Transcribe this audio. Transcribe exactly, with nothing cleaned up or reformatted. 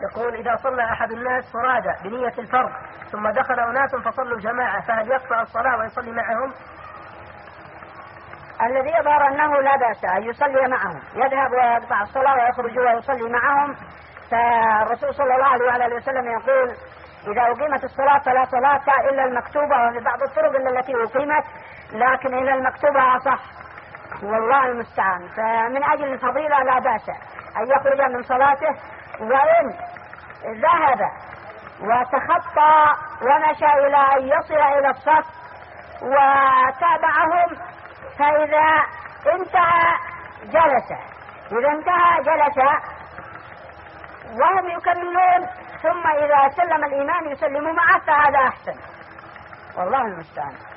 يقول إذا صلى أحد الناس فرادى بنية الفرض ثم دخل أناس فصلوا جماعة فهل يقطع الصلاة ويصلي معهم؟ الذي يظهر أنه لا بأس أن يصلي معهم، يذهب ويقطع الصلاة ويخرج ويصلي معهم. فالرسول صلى الله عليه وسلم يقول إذا أقيمت الصلاة فلا صلاة إلا المكتوبة، وفي بعض الطرق إلا التي أقيمت، لكن إلا المكتوبة أصح، والله المستعان. فمن أجل الفضيلة لا بأس أن يخرج من صلاته، وإن ذهب وتخطى ومشى إلى أن يصل إلى الصف وتابعهم، فإذا انتهى جلس، إذا انتهى جلس وهم يكملون، ثم إذا سلم الإمام يسلم معه، فهذا أحسن، والله المستعان.